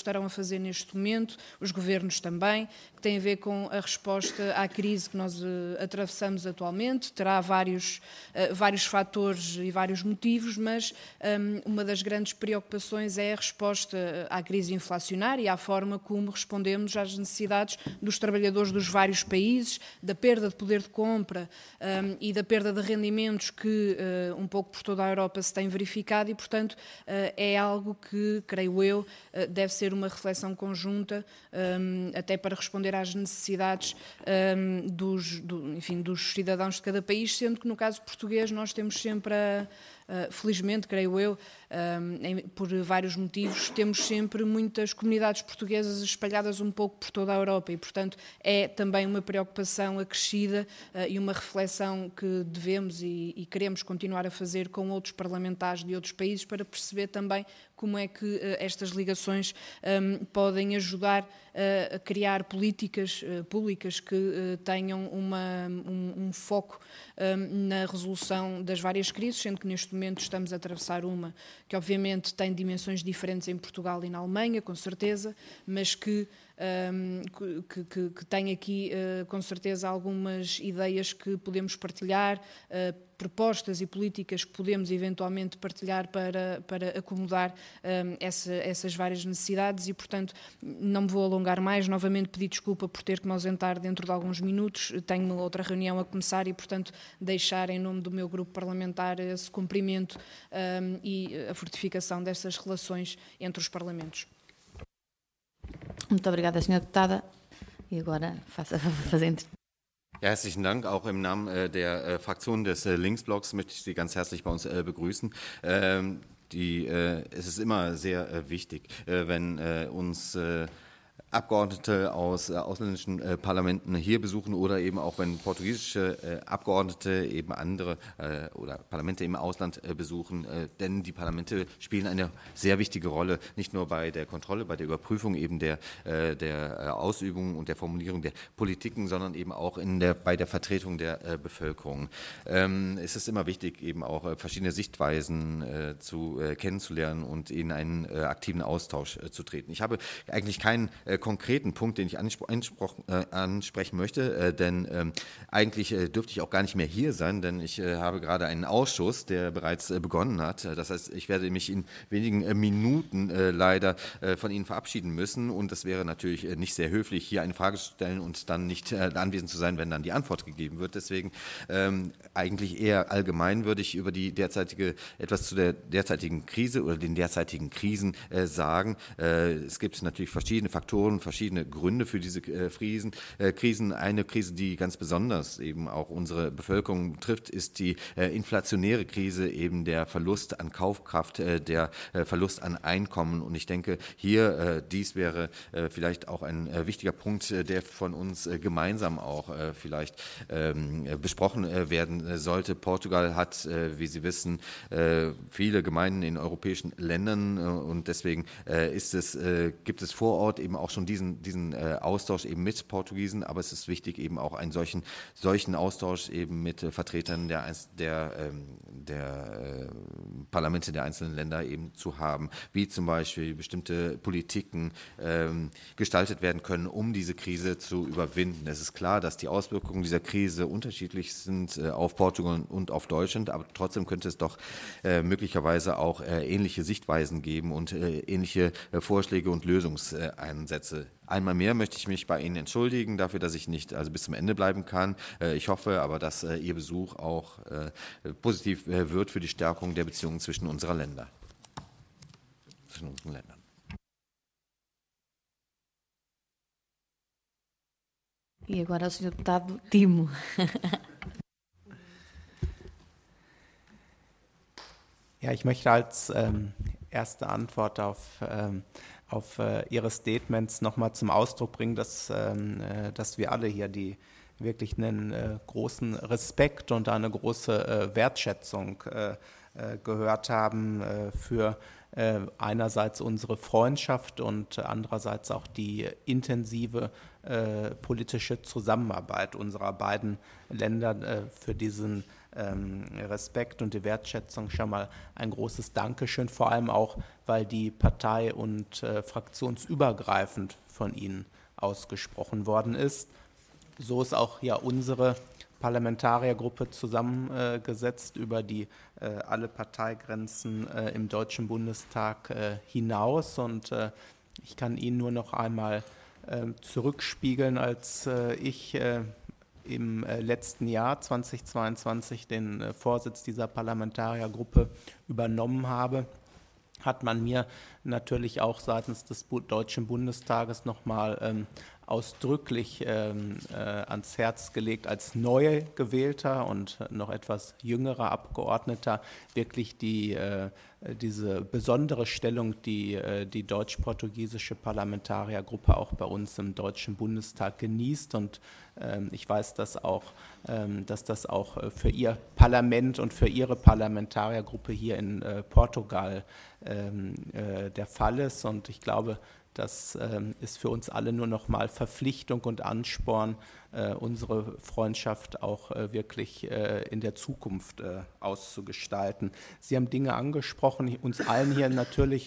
fazer neste momento, os governos também, que tem a ver com a resposta à crise que nós uh, atravessamos atualmente. Terá vários, uh, vários fatores e vários motivos, mas um, uma das grandes preocupações é a resposta à crise inflacionária e à forma como respondemos às necessidades dos trabalhadores dos vários países, da perda de poder de compra um, e da perda de rendimentos que uh, um pouco por toda a Europa se tem verificado e, portanto, uh, é algo que, creio eu, uh, deve ser uma reflexão conjunta um, até para responder às necessidades um, dos, do, enfim, dos cidadãos de cada país, sendo que no caso português nós temos sempre a Uh, felizmente, creio eu, um, em, por vários motivos, temos sempre muitas comunidades portuguesas espalhadas um pouco por toda a Europa e, portanto, é também uma preocupação acrescida uh, e uma reflexão que devemos e, e queremos continuar a fazer com outros parlamentares de outros países para perceber também como é que uh, estas ligações um, podem ajudar uh, a criar políticas uh, públicas que uh, tenham uma, um, um foco um, na resolução das várias crises, sendo que neste momento estamos a atravessar uma que obviamente tem dimensões diferentes em Portugal e na Alemanha, com certeza, mas que, um, que, que, que tem aqui uh, com certeza algumas ideias que podemos partilhar, uh, propostas e políticas que podemos eventualmente partilhar para, para acomodar um, essa, essas várias necessidades e, portanto, não me vou alongar mais. Novamente pedir desculpa por ter que me ausentar dentro de alguns minutos. Tenho outra reunião a começar e, portanto, deixar em nome do meu grupo parlamentar esse cumprimento um, e a fortificação dessas relações entre os parlamentos. Muito obrigada, senhora Deputada. E agora faça fazer. Ja, herzlichen Dank. Auch im Namen äh, der äh, Fraktion des äh, Linksblocks möchte ich Sie ganz herzlich bei uns äh, begrüßen. Ähm, die, äh, es ist immer sehr äh, wichtig, äh, wenn äh, uns äh, Abgeordnete aus äh, ausländischen äh, Parlamenten hier besuchen oder eben auch wenn portugiesische äh, Abgeordnete eben andere äh, oder Parlamente im Ausland äh, besuchen, äh, denn die Parlamente spielen eine sehr wichtige Rolle, nicht nur bei der Kontrolle, bei der Überprüfung eben der, äh, der äh, Ausübung und der Formulierung der Politiken, sondern eben auch in der, bei der Vertretung der äh, Bevölkerung. Ähm, es ist immer wichtig, eben auch äh, verschiedene Sichtweisen äh, zu äh, kennenzulernen und in einen äh, aktiven Austausch äh, zu treten. Ich habe eigentlich keinen äh, konkreten Punkt, den ich äh, ansprechen möchte, äh, denn äh, eigentlich äh, dürfte ich auch gar nicht mehr hier sein, denn ich äh, habe gerade einen Ausschuss, der bereits äh, begonnen hat. Das heißt, ich werde mich in wenigen äh, Minuten äh, leider äh, von Ihnen verabschieden müssen und das wäre natürlich äh, nicht sehr höflich, hier eine Frage zu stellen und dann nicht äh, anwesend zu sein, wenn dann die Antwort gegeben wird. Deswegen ähm, eigentlich eher allgemein würde ich über die derzeitige, etwas zu der derzeitigen Krise oder den derzeitigen Krisen äh, sagen. Äh, es gibt natürlich verschiedene Faktoren, verschiedene Gründe für diese äh, Krisen. Äh, Krisen. Eine Krise, die ganz besonders eben auch unsere Bevölkerung betrifft, ist die äh, inflationäre Krise, eben der Verlust an Kaufkraft, äh, der äh, Verlust an Einkommen. Und ich denke, hier, äh, dies wäre äh, vielleicht auch ein äh, wichtiger Punkt, äh, der von uns äh, gemeinsam auch äh, vielleicht ähm, besprochen äh, werden sollte. Portugal hat, äh, wie Sie wissen, äh, viele Gemeinden in europäischen Ländern äh, und deswegen äh, ist es, äh, gibt es vor Ort eben auch schon diesen, diesen äh, Austausch eben mit Portugiesen, aber es ist wichtig, eben auch einen solchen, solchen Austausch eben mit äh, Vertretern der, der, ähm, der äh, Parlamente der einzelnen Länder eben zu haben, wie zum Beispiel bestimmte Politiken ähm, gestaltet werden können, um diese Krise zu überwinden. Es ist klar, dass die Auswirkungen dieser Krise unterschiedlich sind äh, auf Portugal und auf Deutschland, aber trotzdem könnte es doch äh, möglicherweise auch äh, ähnliche Sichtweisen geben und äh, ähnliche äh, Vorschläge und Lösungseinsätze. Einmal mehr möchte ich mich bei Ihnen entschuldigen dafür, dass ich nicht also bis zum Ende bleiben kann. Ich hoffe aber, dass Ihr Besuch auch positiv wird für die Stärkung der Beziehungen zwischen unserer Länder. Zwischen unseren Ländern. E agora o senhor Deputado Timo. Ja, ich möchte als ähm, erste Antwort auf, ähm, auf äh, Ihre Statements nochmal zum Ausdruck bringen, dass, ähm, äh, dass wir alle hier die wirklich einen äh, großen Respekt und eine große äh, Wertschätzung äh, äh, gehört haben äh, für äh, einerseits unsere Freundschaft und andererseits auch die intensive äh, politische Zusammenarbeit unserer beiden Länder äh, für diesen ähm, Respekt und die Wertschätzung schon mal ein großes Dankeschön, vor allem auch, weil die Partei- und äh, fraktionsübergreifend von Ihnen ausgesprochen worden ist. So ist auch ja unsere Parlamentariergruppe zusammengesetzt über die äh, alle Parteigrenzen äh, im Deutschen Bundestag äh, hinaus. Und äh, ich kann Ihnen nur noch einmal äh, zurückspiegeln, als äh, ich äh, im äh, letzten Jahr zweitausendzweiundzwanzig den äh, Vorsitz dieser Parlamentariergruppe übernommen habe, hat man mir natürlich auch seitens des Bu- Deutschen Bundestages nochmal ähm, ausdrücklich ähm, äh, ans Herz gelegt, als neu gewählter und noch etwas jüngerer Abgeordneter wirklich die, äh, diese besondere Stellung, die äh, die deutsch-portugiesische Parlamentariergruppe auch bei uns im Deutschen Bundestag genießt. Und ähm, ich weiß, dass, auch, ähm, dass das auch für Ihr Parlament und für Ihre Parlamentariergruppe hier in äh, Portugal ähm, äh, der Fall ist. Und ich glaube, das ähm, ist für uns alle nur noch mal Verpflichtung und Ansporn, äh, unsere Freundschaft auch äh, wirklich äh, in der Zukunft äh, auszugestalten. Sie haben Dinge angesprochen, uns allen hier natürlich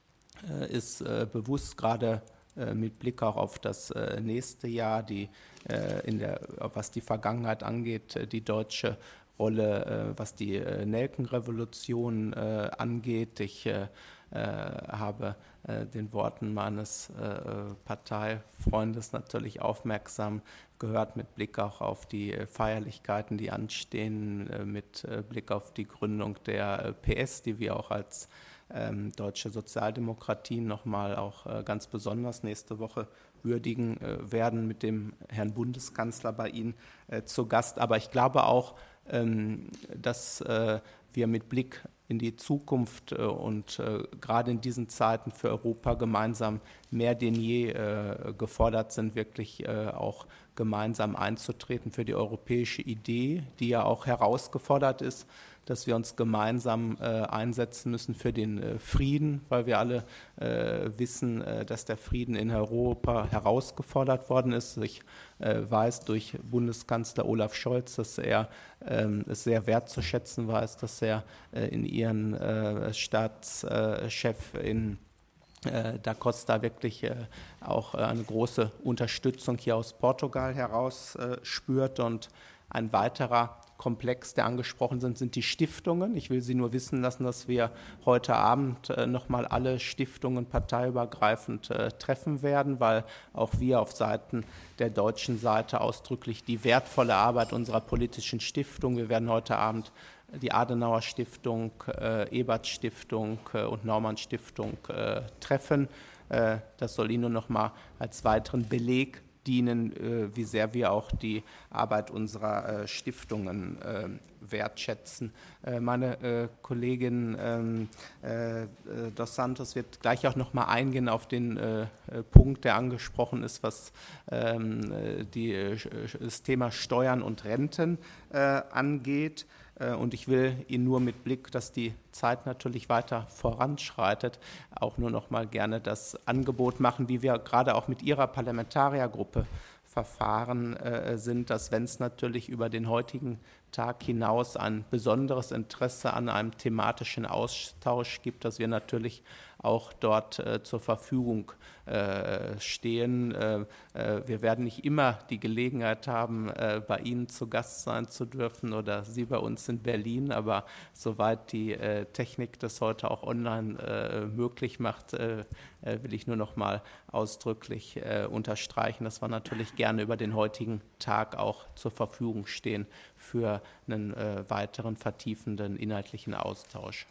äh, ist äh, bewusst, gerade äh, mit Blick auch auf das äh, nächste Jahr, die, äh, in der, was die Vergangenheit angeht, äh, die deutsche Rolle, äh, was die äh, Nelkenrevolution äh, angeht. Ich äh, äh, habe äh, den Worten meines äh, Parteifreundes natürlich aufmerksam gehört, mit Blick auch auf die äh, Feierlichkeiten, die anstehen, äh, mit äh, Blick auf die Gründung der äh, P S, die wir auch als ähm, deutsche Sozialdemokratie nochmal auch äh, ganz besonders nächste Woche würdigen äh, werden, mit dem Herrn Bundeskanzler bei Ihnen äh, zu Gast. Aber ich glaube auch, ähm, dass äh, wir mit Blick in die Zukunft äh, und äh, gerade in diesen Zeiten für Europa gemeinsam mehr denn je äh, gefordert sind, wirklich äh, auch gemeinsam einzutreten für die europäische Idee, die ja auch herausgefordert ist, dass wir uns gemeinsam äh, einsetzen müssen für den äh, Frieden, weil wir alle äh, wissen, äh, dass der Frieden in Europa herausgefordert worden ist. Ich äh, weiß durch Bundeskanzler Olaf Scholz, dass er ähm, es sehr wertzuschätzen weiß, dass er äh, in ihren äh, Staatschef in äh, Da Costa wirklich äh, auch äh, eine große Unterstützung hier aus Portugal heraus äh, spürt. Und ein weiterer Komplex, der angesprochen sind, sind die Stiftungen. Ich will Sie nur wissen lassen, dass wir heute Abend äh, nochmal alle Stiftungen parteiübergreifend äh, treffen werden, weil auch wir auf Seiten der deutschen Seite ausdrücklich die wertvolle Arbeit unserer politischen Stiftung, wir werden heute Abend die Adenauer Stiftung, äh, Ebert Stiftung äh, und Naumann Stiftung äh, treffen. Äh, das soll Ihnen nur noch mal als weiteren Beleg dienen, äh, wie sehr wir auch die Arbeit unserer äh, Stiftungen äh, wertschätzen. Äh, meine äh, Kollegin ähm, äh, Dos Santos wird gleich auch noch mal eingehen auf den äh, Punkt, der angesprochen ist, was ähm, die, äh, das Thema Steuern und Renten äh, angeht. Und ich will Ihnen nur mit Blick, dass die Zeit natürlich weiter voranschreitet, auch nur noch mal gerne das Angebot machen, wie wir gerade auch mit Ihrer Parlamentariergruppe verfahren äh, sind, dass wenn es natürlich über den heutigen Tag hinaus ein besonderes Interesse an einem thematischen Austausch gibt, dass wir natürlich auch dort äh, zur Verfügung äh, stehen. Äh, äh, wir werden nicht immer die Gelegenheit haben, äh, bei Ihnen zu Gast sein zu dürfen oder Sie bei uns in Berlin, aber soweit die äh, Technik das heute auch online äh, möglich macht, äh, äh, will ich nur noch mal ausdrücklich äh, unterstreichen, dass wir natürlich gerne über den heutigen Tag auch zur Verfügung stehen für einen äh, weiteren vertiefenden inhaltlichen Austausch.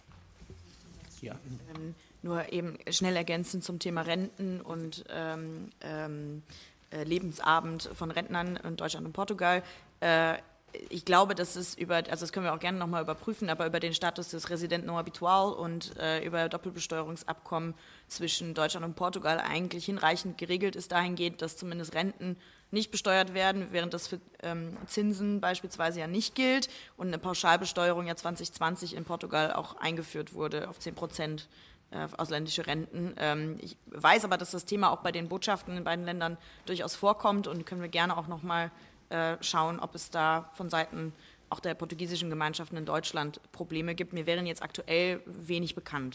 Ja. Ähm, nur eben schnell ergänzend zum Thema Renten und ähm, ähm, äh, Lebensabend von Rentnern in Deutschland und Portugal. Äh, ich glaube, dass es über, also das können wir auch gerne nochmal überprüfen, aber über den Status des Resident non habitual und äh, über Doppelbesteuerungsabkommen zwischen Deutschland und Portugal eigentlich hinreichend geregelt ist, dahingehend, dass zumindest Renten nicht besteuert werden, während das für ähm, Zinsen beispielsweise ja nicht gilt und eine Pauschalbesteuerung ja zwanzig zwanzig in Portugal auch eingeführt wurde auf zehn Prozent äh, ausländische Renten. Ähm, ich weiß aber, dass das Thema auch bei den Botschaften in beiden Ländern durchaus vorkommt und können wir gerne auch nochmal äh, schauen, ob es da von Seiten auch der portugiesischen Gemeinschaften in Deutschland Probleme gibt. Mir wären jetzt aktuell wenig bekannt.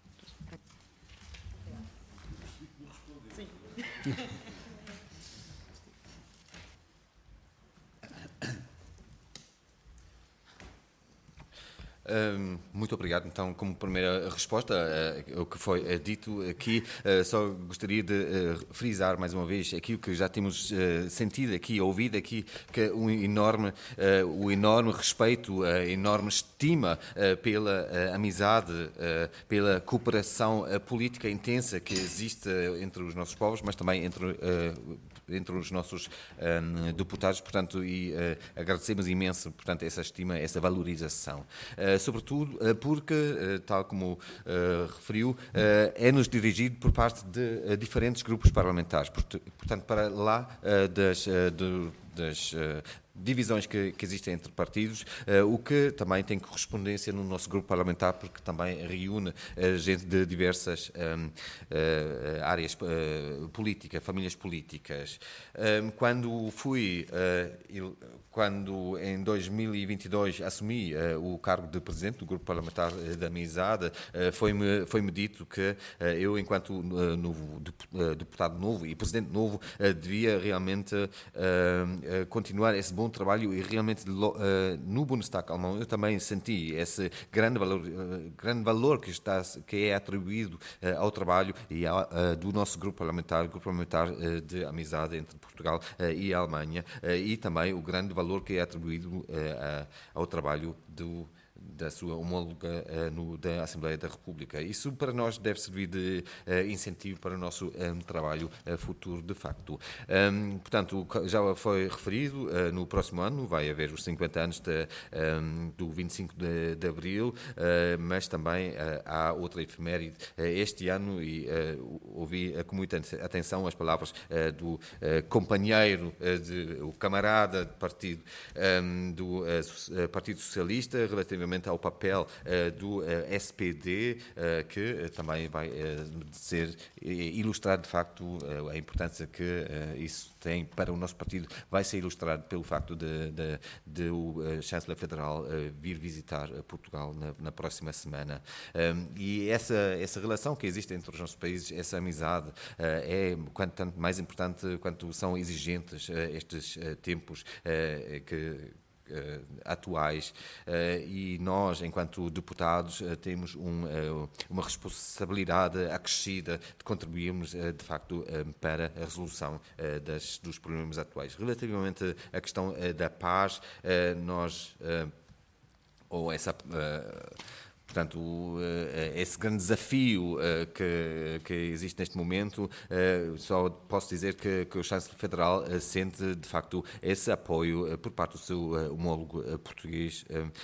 Um, muito obrigado. Então, como primeira resposta uh, ao que foi uh, dito aqui, uh, só gostaria de uh, frisar mais uma vez aquilo que já temos uh, sentido aqui, ouvido aqui, que um enorme, uh, o enorme respeito, a enorme estima uh, pela uh, amizade, uh, pela cooperação uh, política intensa que existe uh, entre os nossos povos, mas também entre uh, entre os nossos um, deputados, portanto, e uh, agradecemos imenso, portanto, essa estima, essa valorização. Uh, sobretudo uh, porque, uh, tal como uh, referiu, uh, é-nos dirigido por parte de uh, diferentes grupos parlamentares, portanto, para lá uh, das, uh, de, das uh, divisões que, que existem entre partidos, uh, o que também tem correspondência no nosso grupo parlamentar, porque também reúne uh, gente de diversas um, uh, áreas uh, políticas, famílias políticas. Um, quando fui, uh, quando em dois mil e vinte e dois assumi uh, o cargo de presidente do grupo parlamentar uh, da Amizade, uh, foi-me foi-me dito que uh, eu, enquanto uh, novo, deputado novo e presidente novo, uh, devia realmente uh, uh, continuar esse bom trabalho e realmente uh, no Bundestag alemão eu também senti esse grande valor, uh, grande valor que, está, que é atribuído uh, ao trabalho e ao, uh, do nosso grupo parlamentar, grupo parlamentar uh, de amizade entre Portugal uh, e a Alemanha, uh, e também o grande valor que é atribuído uh, uh, ao trabalho do da sua homóloga uh, no, da Assembleia da República. Isso para nós deve servir de uh, incentivo para o nosso um, trabalho uh, futuro, de facto. Um, portanto, já foi referido, uh, no próximo ano vai haver os cinquenta anos de, um, do vinte e cinco de, de Abril, uh, mas também uh, há outra efeméride uh, este ano, e uh, ouvi uh, com muita atenção as palavras uh, do uh, companheiro, uh, de, o camarada de partido um, do uh, Partido Socialista, relativamente ao papel uh, do uh, S P D, uh, que uh, também vai uh, ser ilustrado, de facto, uh, a importância que uh, isso tem para o nosso partido, vai ser ilustrado pelo facto de, de, de o uh, chanceler federal uh, vir visitar uh, Portugal na, na próxima semana. Um, e essa, essa relação que existe entre os nossos países, essa amizade, uh, é quanto tanto mais importante quanto são exigentes uh, estes uh, tempos uh, que Uh, atuais, uh, e nós, enquanto deputados, uh, temos um, uh, uma responsabilidade acrescida de contribuirmos, uh, de facto, uh, para a resolução uh, das, dos problemas atuais. Relativamente à questão uh, da paz, uh, nós, uh, ou essa... Uh, Portanto, esse grande desafio que, que existe neste momento, só posso dizer que, que o chanceler federal sente, de facto, esse apoio por parte do seu homólogo português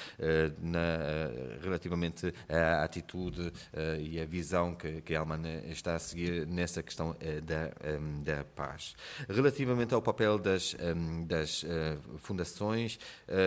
na, relativamente à atitude e à visão que, que a Alemanha está a seguir nessa questão da, da paz. Relativamente ao papel das, das fundações,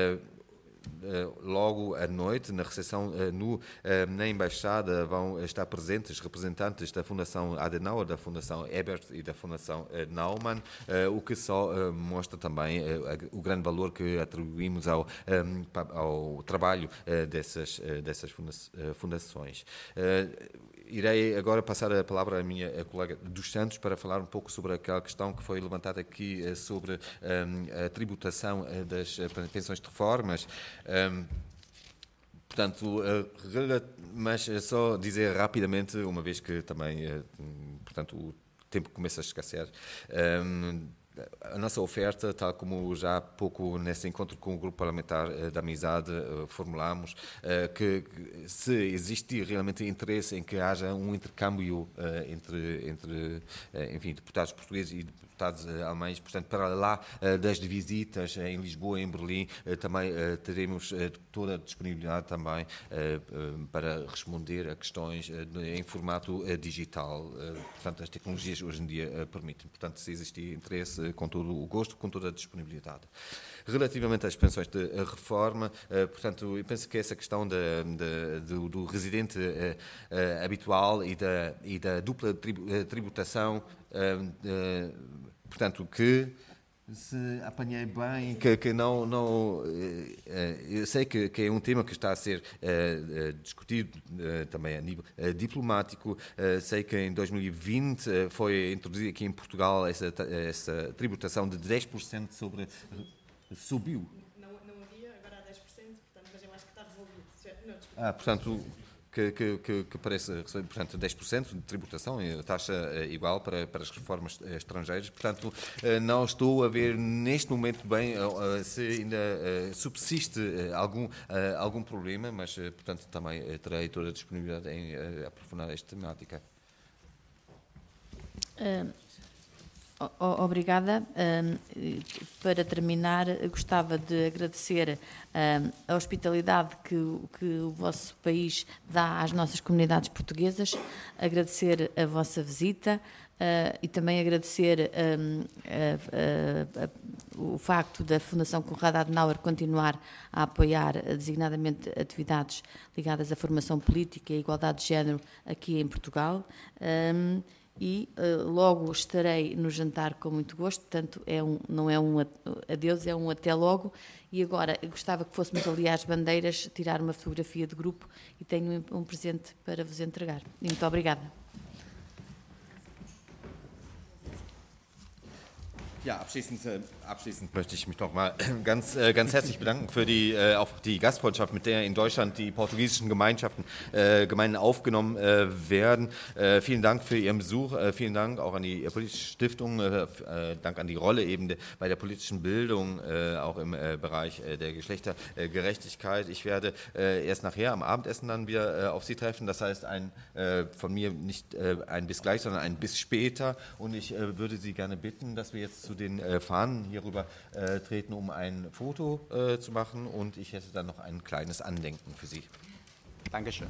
logo à noite, na recepção no, na Embaixada, vão estar presentes representantes da Fundação Adenauer, da Fundação Ebert e da Fundação Naumann, o que só mostra também o grande valor que atribuímos ao, ao trabalho dessas, dessas fundações. Irei agora passar a palavra à minha colega dos Santos para falar um pouco sobre aquela questão que foi levantada aqui sobre um, a tributação das pensões de reformas. Um, portanto, uh, mas só dizer rapidamente, uma vez que também, uh, portanto, o tempo começa a escassear, um, a nossa oferta, tal como já há pouco nesse encontro com o Grupo Parlamentar uh, da Amizade uh, formulámos, uh, que, que se existir realmente interesse em que haja um intercâmbio uh, entre, entre uh, enfim, deputados portugueses e deputados uh, alemães, portanto, para lá uh, das visitas uh, em Lisboa e em Berlim, uh, também uh, teremos uh, toda a disponibilidade também uh, uh, para responder a questões uh, em formato uh, digital. Uh, portanto, as tecnologias hoje em dia uh, permitem. Portanto, se existir interesse, com todo o gosto, com toda a disponibilidade. Relativamente às pensões de reforma, portanto, eu penso que essa questão de, de, do, do residente uh, habitual e da, e da dupla tributação, uh, uh, portanto, que se apanhei bem, que, que não, não eu sei que, que é um tema que está a ser uh, discutido uh, também a nível uh, diplomático. Uh, sei que em dois mil e vinte uh, foi introduzida aqui em Portugal essa, essa tributação de dez por cento sobre... Subiu. Não, não havia, agora há dez por cento, portanto, mas eu acho que está resolvido. Não, ah, portanto... Que, que, que, que parece, portanto, dez por cento de tributação, taxa igual para, para as reformas estrangeiras. Portanto, não estou a ver neste momento bem se ainda subsiste algum, algum problema, mas, portanto, também terei toda a disponibilidade em aprofundar esta temática. Uh, obrigada. Uh, para terminar, gostava de agradecer uh, a hospitalidade que, que o vosso país dá às nossas comunidades portuguesas, agradecer a vossa visita uh, e também agradecer um, a, a, a, o facto da Fundação Konrad Adenauer continuar a apoiar designadamente atividades ligadas à formação política e à igualdade de género aqui em Portugal. Um, E uh, logo estarei no jantar com muito gosto, portanto é um, não é um adeus, é um até logo. E agora gostava que fôssemos ali às bandeiras tirar uma fotografia de grupo e tenho um presente para vos entregar. Muito obrigada. Ja, abschließend, äh, abschließend möchte ich mich noch mal ganz, äh, ganz herzlich bedanken für die, äh, auch die Gastfreundschaft, mit der in Deutschland die portugiesischen Gemeinschaften, äh, Gemeinden aufgenommen äh, werden. Äh, vielen Dank für Ihren Besuch, äh, vielen Dank auch an die äh, politische Stiftung, äh, äh, Dank an die Rolle eben de, bei der politischen Bildung, äh, auch im äh, Bereich äh, der Geschlechtergerechtigkeit. Ich werde äh, erst nachher am Abendessen dann wieder äh, auf Sie treffen, das heißt ein, äh, von mir nicht äh, ein bis gleich, sondern ein bis später, und ich äh, würde Sie gerne bitten, dass wir jetzt zu den äh, Fahnen hierüber äh, treten, um ein Foto äh, zu machen, und ich hätte dann noch ein kleines Andenken für Sie. Dankeschön.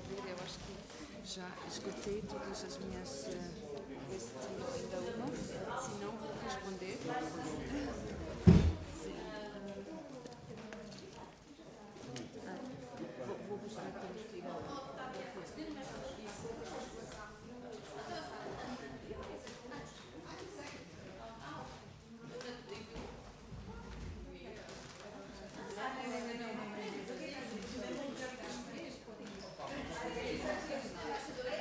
Já escutei todas as minhas uh, ainda uma.